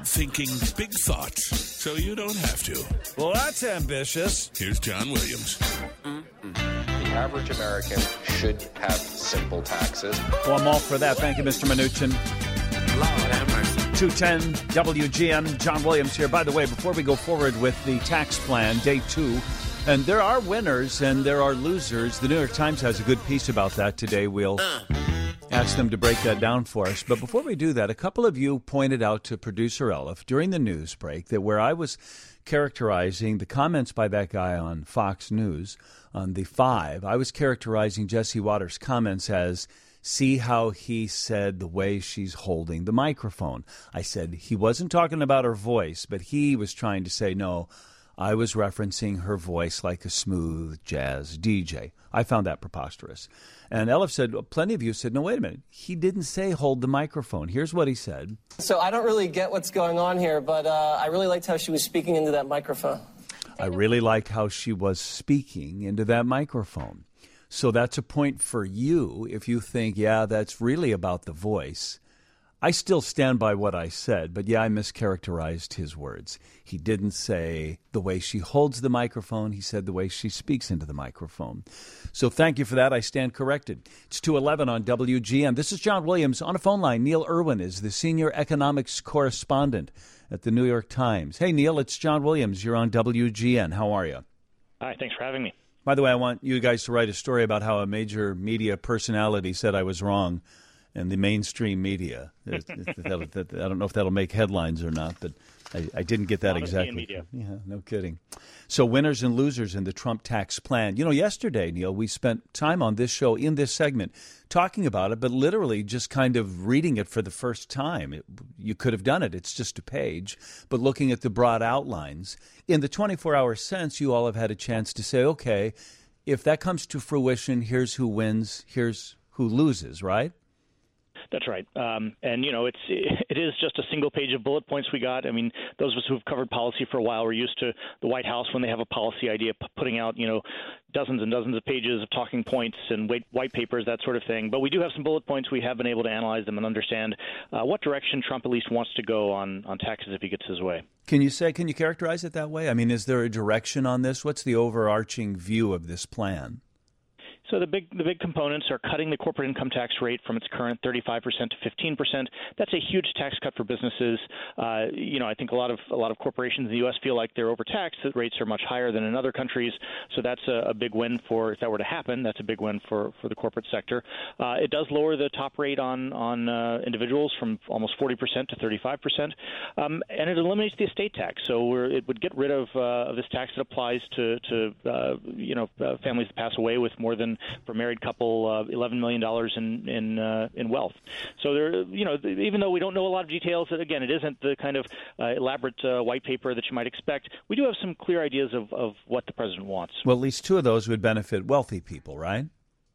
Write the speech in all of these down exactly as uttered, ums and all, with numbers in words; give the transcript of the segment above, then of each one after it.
thinking big thoughts so you don't have to. Well, that's ambitious. Here's John Williams. Mm-mm. The average American should have simple taxes. Well, I'm all for that. Thank you, Mister Mnuchin. Lord have mercy. two ten W G N, John Williams here. By the way, before we go forward with the tax plan, day two, and there are winners and there are losers. The New York Times has a good piece about that today. We'll uh. ask them to break that down for us. But before we do that, a couple of you pointed out to producer Elif during the news break that where I was characterizing the comments by that guy on Fox News on the Five, I was characterizing Jesse Waters' comments as, see how he said the way she's holding the microphone. I said he wasn't talking about her voice, but he was trying to say, no, I was referencing her voice like a smooth jazz D J. I found that preposterous. And Elif said, plenty of you said, no, wait a minute. He didn't say hold the microphone. Here's what he said. So I don't really get what's going on here, but uh, I really liked how she was speaking into that microphone. I really liked how she was speaking into that microphone. So that's a point for you if you think, yeah, that's really about the voice. I still stand by what I said, but yeah, I mischaracterized his words. He didn't say the way she holds the microphone. He said the way she speaks into the microphone. So thank you for that. I stand corrected. It's two eleven on W G N. This is John Williams. On a phone line, Neil Irwin is the senior economics correspondent at the New York Times. Hey, Neil, it's John Williams. You're on W G N. How are you? Hi, thanks for having me. By the way, I want you guys to write a story about how a major media personality said I was wrong in the mainstream media. I don't know if that'll make headlines or not, but I, I didn't get that Honestly exactly. In media. Yeah, no kidding. So winners and losers in the Trump tax plan. You know, yesterday, Neil, we spent time on this show in this segment talking about it, but literally just kind of reading it for the first time. It, you could have done it. It's just a page. But looking at the broad outlines, in the twenty-four hour sense, you all have had a chance to say, okay, if that comes to fruition, here's who wins, here's who loses, right? That's right. Um, and, you know, it's it is just a single page of bullet points we got. I mean, those of us who've covered policy for a while, we're used to the White House when they have a policy idea, p- putting out, you know, dozens and dozens of pages of talking points and white, white papers, that sort of thing. But we do have some bullet points. We have been able to analyze them and understand uh, what direction Trump at least wants to go on, on taxes if he gets his way. Can you say, can you characterize it that way? I mean, is there a direction on this? What's the overarching view of this plan? So the big the big components are cutting the corporate income tax rate from its current thirty-five percent to fifteen percent. That's a huge tax cut for businesses. Uh, you know, I think a lot of a lot of corporations in the U S feel like they're overtaxed. The rates are much higher than in other countries. So that's a, a big win for, if that were to happen, that's a big win for, for the corporate sector. Uh, it does lower the top rate on on uh, individuals from almost forty percent to thirty-five percent, um, and it eliminates the estate tax. So we're, it would get rid of, uh, of this tax that applies to to uh, you know uh, families that pass away with more than, for a married couple, uh, eleven million dollars in in, uh, in wealth. So there, you know, even though we don't know a lot of details, again, it isn't the kind of uh, elaborate uh, white paper that you might expect. We do have some clear ideas of, of what the president wants. Well, at least two of those would benefit wealthy people, right?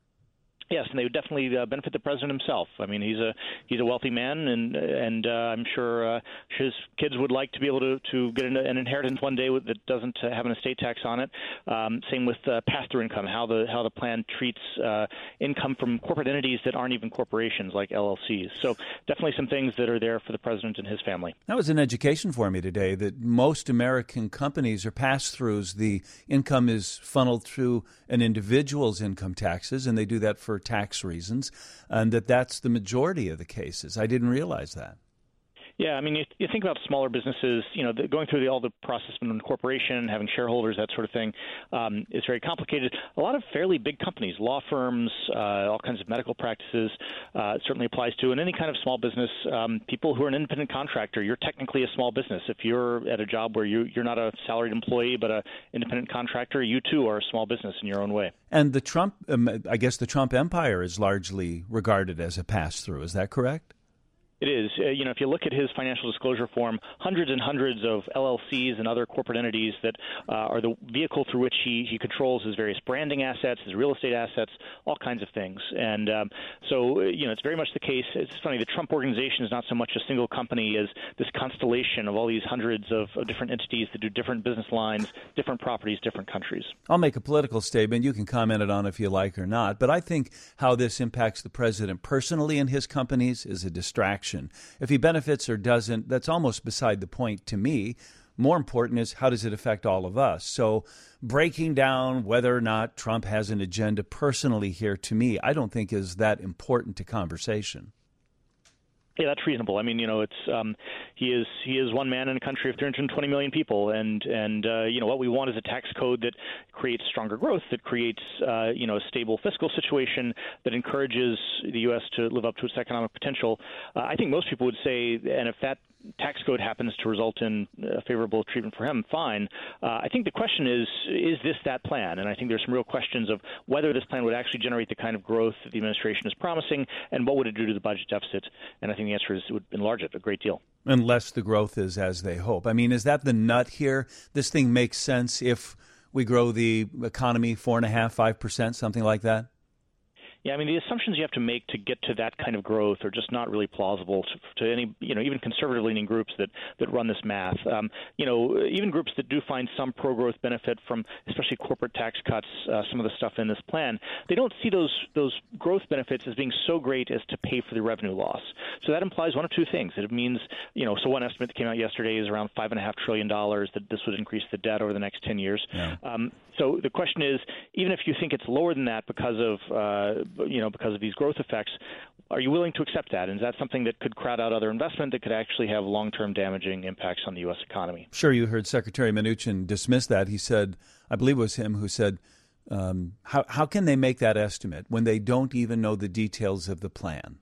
Yes, and they would definitely uh, benefit the president himself. I mean, he's a he's a wealthy man, and and uh, I'm sure uh, his kids would like to be able to, to get an, an inheritance one day that doesn't uh, have an estate tax on it. Um, same with uh, pass-through income, how the how the plan treats uh, income from corporate entities that aren't even corporations, like L L Cs. So definitely some things that are there for the president and his family. That was an education for me today, that most American companies are pass-throughs. The income is funneled through an individual's income taxes, and they do that for tax reasons, and that that's the majority of the cases. I didn't realize that. Yeah, I mean, you, you think about smaller businesses, you know, the, going through the, all the process of an incorporation, having shareholders, that sort of thing, um, is very complicated. A lot of fairly big companies, law firms, uh, all kinds of medical practices, uh, it certainly applies to. And any kind of small business, um, people who are an independent contractor, you're technically a small business. If you're at a job where you, you're not a salaried employee but an independent contractor, you too are a small business in your own way. And the Trump, um, I guess the Trump empire is largely regarded as a pass-through. Is that correct? It is. Uh, you know, if you look at his financial disclosure form, hundreds and hundreds of L L Cs and other corporate entities that uh, are the vehicle through which he, he controls his various branding assets, his real estate assets, all kinds of things. And um, so, you know, it's very much the case. It's funny, the Trump organization is not so much a single company as this constellation of all these hundreds of, of different entities that do different business lines, different properties, different countries. I'll make a political statement. You can comment it on if you like or not. But I think how this impacts the president personally and his companies is a distraction election. If he benefits or doesn't, that's almost beside the point to me. More important is, how does it affect all of us? So breaking down whether or not Trump has an agenda personally here, to me, I don't think is that important to conversation. Yeah, that's reasonable. I mean, you know, it's um, he is he is one man in a country of three hundred twenty million people, and and uh, you know what we want is a tax code that creates stronger growth, that creates uh, you know a stable fiscal situation, that encourages the U S to live up to its economic potential. Uh, I think most people would say, and if that tax code happens to result in uh, favorable treatment for him, fine. Uh, I think the question is, is this that plan? And I think there's some real questions of whether this plan would actually generate the kind of growth that the administration is promising, and what would it do to the budget deficit? And I think the answer is it would enlarge it a great deal. Unless the growth is as they hope. I mean, is that the nut here? This thing makes sense if we grow the economy four and a half, five percent, something like that? Yeah, I mean, the assumptions you have to make to get to that kind of growth are just not really plausible to, to any, you know, even conservative-leaning groups that, that run this math. Um, you know, even groups that do find some pro-growth benefit from, especially corporate tax cuts, uh, some of the stuff in this plan, they don't see those those growth benefits as being so great as to pay for the revenue loss. So that implies one of two things. It means, you know, so one estimate that came out yesterday is around five and a half trillion dollars that this would increase the debt over the next ten years. Yeah. Um, so the question is, even if you think it's lower than that because of uh, you know, because of these growth effects, are you willing to accept that? And is that something that could crowd out other investment that could actually have long-term damaging impacts on the U S economy? Sure, you heard Secretary Mnuchin dismiss that. He said, I believe it was him who said, um, how, how can they make that estimate when they don't even know the details of the plan?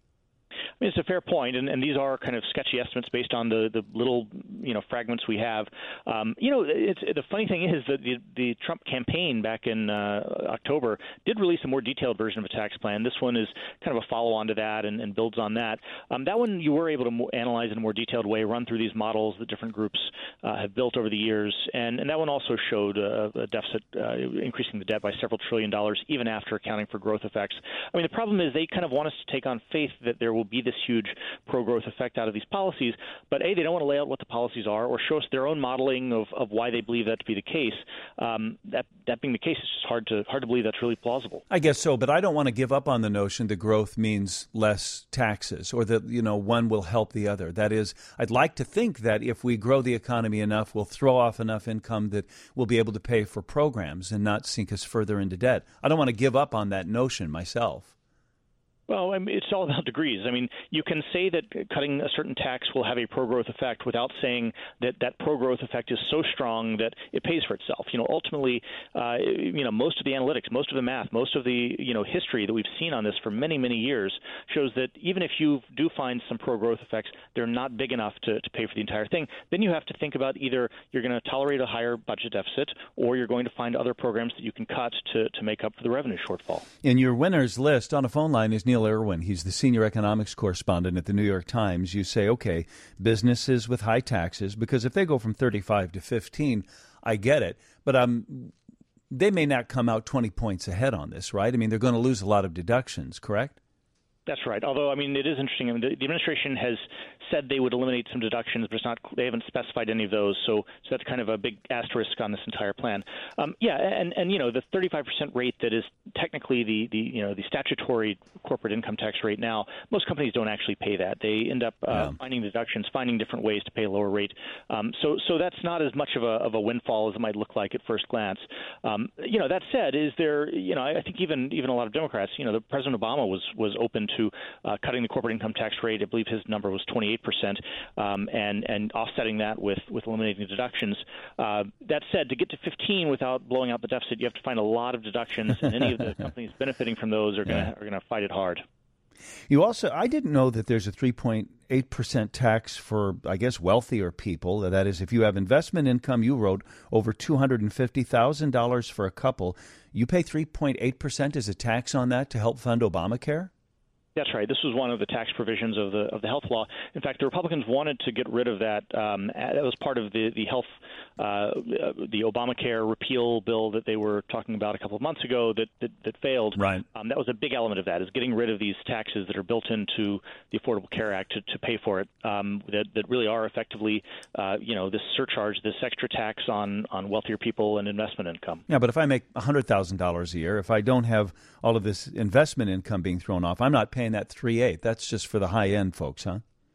I mean, it's a fair point, and, and these are kind of sketchy estimates based on the, the little, you know, fragments we have. Um, you know, it's, the funny thing is that the, the Trump campaign back in uh, October did release a more detailed version of a tax plan. This one is kind of a follow-on to that and, and builds on that. Um, that one you were able to mo- analyze in a more detailed way, run through these models that different groups uh, have built over the years, and, and that one also showed a, a deficit uh, increasing the debt by several trillion dollars, even after accounting for growth effects. I mean, the problem is they kind of want us to take on faith that there will be this huge pro-growth effect out of these policies, but A, they don't want to lay out what the policies are or show us their own modeling of, of why they believe that to be the case. Um, that that being the case, it's just hard to hard to believe that's really plausible. I guess so, but I don't want to give up on the notion that growth means less taxes or that, you know, one will help the other. That is, I'd like to think that if we grow the economy enough, we'll throw off enough income that we'll be able to pay for programs and not sink us further into debt. I don't want to give up on that notion myself. Well, I mean, it's all about degrees. I mean, you can say that cutting a certain tax will have a pro-growth effect without saying that that pro-growth effect is so strong that it pays for itself. You know, ultimately, uh, you know, most of the analytics, most of the math, most of the, you know, history that we've seen on this for many, many years shows that even if you do find some pro-growth effects, they're not big enough to, to pay for the entire thing. Then you have to think about either you're going to tolerate a higher budget deficit or you're going to find other programs that you can cut to, to make up for the revenue shortfall. In your winners list on a phone line is Neil Irwin. He's the senior economics correspondent at the New York Times. You say, okay, businesses with high taxes, because if they go from thirty-five to fifteen, I get it. But um, they may not come out twenty points ahead on this, right? I mean, they're going to lose a lot of deductions, correct? That's right. Although, I mean, it is interesting. I mean, the, the administration has said they would eliminate some deductions, but it's not. They haven't specified any of those. So, so that's kind of a big asterisk on this entire plan. Um, yeah, and, and you know, the thirty-five percent rate that is technically the, the you know the statutory corporate income tax rate now. Most companies don't actually pay that. They end up uh, yeah. finding deductions, finding different ways to pay a lower rate. Um, so, so that's not as much of a of a windfall as it might look like at first glance. Um, you know, that said, is there? You know, I think even even a lot of Democrats. You know, the President Obama was was open to to uh, cutting the corporate income tax rate. I believe his number was twenty-eight percent, um, and, and offsetting that with, with eliminating the deductions. Uh, that said, to get to fifteen without blowing out the deficit, you have to find a lot of deductions, and any of the companies benefiting from those are going to are going to fight it hard. You also, I didn't know that there's a three point eight percent tax for, I guess, wealthier people. That is, if you have investment income, you wrote, over two hundred fifty thousand dollars for a couple, you pay three point eight percent as a tax on that to help fund Obamacare? That's right. This was one of the tax provisions of the of the health law. In fact, the Republicans wanted to get rid of that. Um, that was part of the the health, uh, the Obamacare repeal bill that they were talking about a couple of months ago that that, that failed. Right. Um, that was a big element of that, is getting rid of these taxes that are built into the Affordable Care Act to, to pay for it. Um, that that really are effectively, uh, you know, this surcharge, this extra tax on on wealthier people and investment income. Yeah, but if I make one hundred thousand dollars a year, if I don't have all of this investment income being thrown off, I'm not paying that three eight. That's just for the high end folks, huh?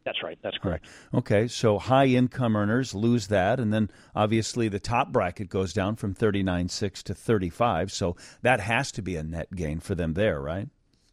That's right. That's correct. Okay, so high-income earners lose that, and then obviously the top bracket goes down from thirty-nine point six to thirty-five, so that has to be a net gain for them there, right?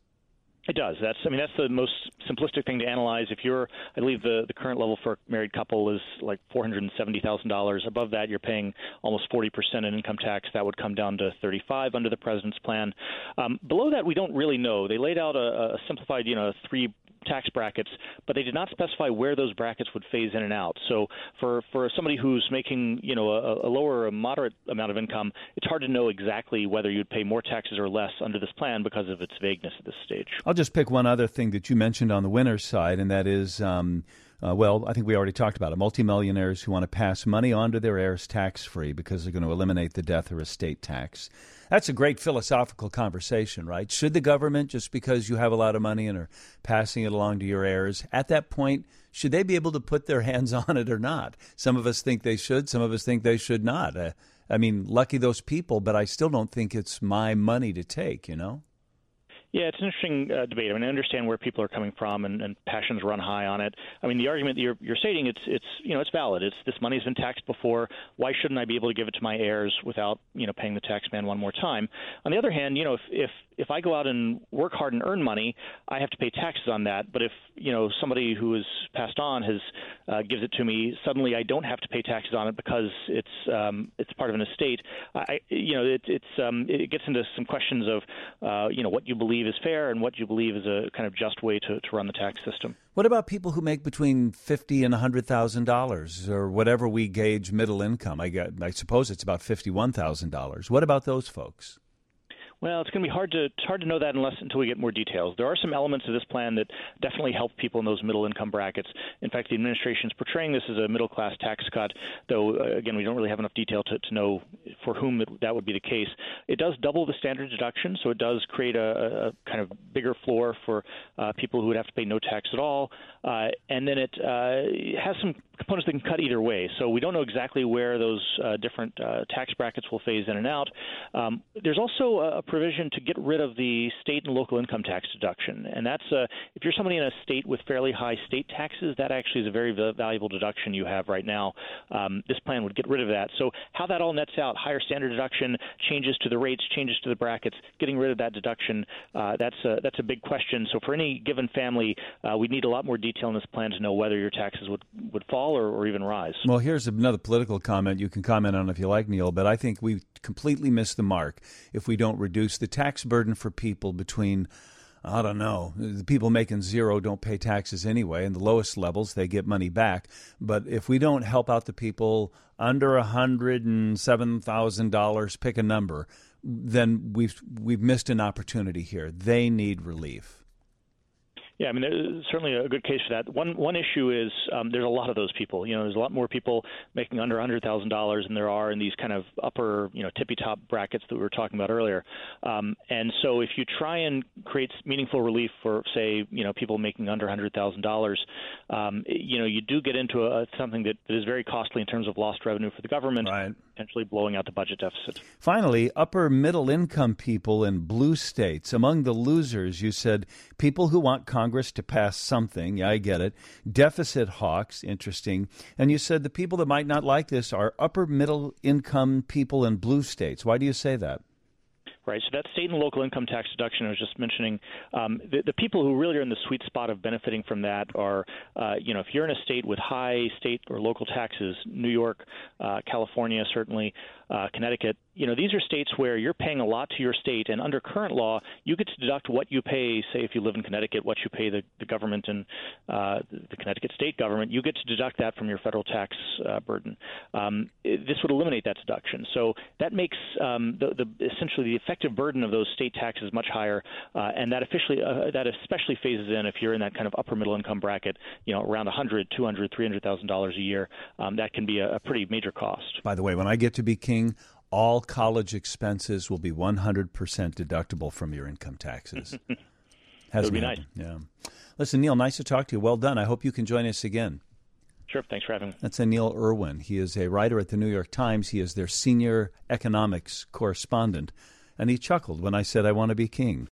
It does. That's, I mean, that's the most simplistic thing to analyze. If you're, I believe the, the current level for a married couple is like four hundred seventy thousand dollars. Above that, you're paying almost forty percent in income tax. That would come down to thirty-five under the president's plan. Um, below that, we don't really know. They laid out a, a simplified, you know, three tax brackets, but they did not specify where those brackets would phase in and out. So for, for somebody who's making, you know, a, a lower or moderate amount of income, it's hard to know exactly whether you'd pay more taxes or less under this plan because of its vagueness at this stage. I'll just pick one other thing that you mentioned on the winner's side, and that is, um, uh, well, I think we already talked about it, multimillionaires who want to pass money on to their heirs tax-free because they're going to eliminate the death or estate tax. That's a great philosophical conversation, right? Should the government, just because you have a lot of money and are passing it along to your heirs, at that point, should they be able to put their hands on it or not? Some of us think they should. Some of us think they should not. Uh, I mean, lucky those people, but I still don't think it's my money to take, you know? Yeah, it's an interesting uh, debate. I mean, I understand where people are coming from, and, and passions run high on it. I mean, the argument that you're, you're stating, it's it's you know it's valid. It's this money's been taxed before. Why shouldn't I be able to give it to my heirs without you know paying the tax man one more time? On the other hand, you know if if if I go out and work hard and earn money, I have to pay taxes on that. But if you know somebody who has passed on has uh, gives it to me, suddenly I don't have to pay taxes on it because it's um, it's part of an estate. I you know it, it's um, it gets into some questions of uh, you know what you believe is fair and what you believe is a kind of just way to, to run the tax system. What about people who make between fifty and a hundred thousand dollars, or whatever we gauge middle income? I got, I suppose it's about fifty-one thousand dollars. What about those folks? Well, it's going to be hard to it's hard to know that unless until we get more details. There are some elements of this plan that definitely help people in those middle income brackets. In fact, the administration is portraying this as a middle class tax cut, though uh, again we don't really have enough detail to, to know for whom it, that would be the case. It does double the standard deduction, so it does create a, a kind of bigger floor for uh, people who would have to pay no tax at all. Uh, and then it uh, has some components that can cut either way. So we don't know exactly where those uh, different uh, tax brackets will phase in and out. Um, there's also a provision to get rid of the state and local income tax deduction. And that's uh, if you're somebody in a state with fairly high state taxes, that actually is a very valuable deduction you have right now. Um, this plan would get rid of that. So how that all nets out, higher standard deduction, changes to the rates, changes to the brackets, getting rid of that deduction, uh, that's, a, that's a big question. So for any given family, uh, we need a lot more detail in this plan to know whether your taxes would, would fall or, or even rise. Well, here's another political comment. You can comment on it if you like, Neil, but I think we completely miss the mark if we don't reduce the tax burden for people between, I don't know, the people making zero don't pay taxes anyway, and the lowest levels, they get money back. But if we don't help out the people under one hundred seven thousand dollars, pick a number, then we've we've missed an opportunity here. They need relief. Yeah, I mean, there's certainly a good case for that. One one issue is um, there's a lot of those people. You know, there's a lot more people making under one hundred thousand dollars than there are in these kind of upper, you know, tippy-top brackets that we were talking about earlier. Um, and so if you try and create meaningful relief for, say, you know, people making under one hundred thousand dollars, um, you know, you do get into a, something that, that is very costly in terms of lost revenue for the government, right, potentially blowing out the budget deficit. Finally, upper middle-income people in blue states. Among the losers, you said people who want Congress to pass something. Yeah, I get it. Deficit hawks, interesting. And you said the people that might not like this are upper middle income people in blue states. Why do you say that? Right. So that state and local income tax deduction I was just mentioning, um, the, the people who really are in the sweet spot of benefiting from that are, uh, you know, if you're in a state with high state or local taxes, New York, uh, California, certainly, uh, Connecticut, you know, these are states where you're paying a lot to your state, and under current law, you get to deduct what you pay, say if you live in Connecticut, what you pay the, the government and uh, the Connecticut state government, you get to deduct that from your federal tax uh, burden. Um, it, this would eliminate that deduction. So that makes um, the, the essentially the effective burden of those state taxes much higher, uh, and that officially uh, that especially phases in if you're in that kind of upper middle income bracket, you know, around one hundred, two hundred, three hundred thousand dollars a year. Um, that can be a, a pretty major cost. By the way, when I get to be king, all college expenses will be one hundred percent deductible from your income taxes. That would be nice. Yeah. Listen, Neil, nice to talk to you. Well done. I hope you can join us again. Sure. Thanks for having me. That's a Neil Irwin. He is a writer at the New York Times. He is their senior economics correspondent. And he chuckled when I said I want to be king.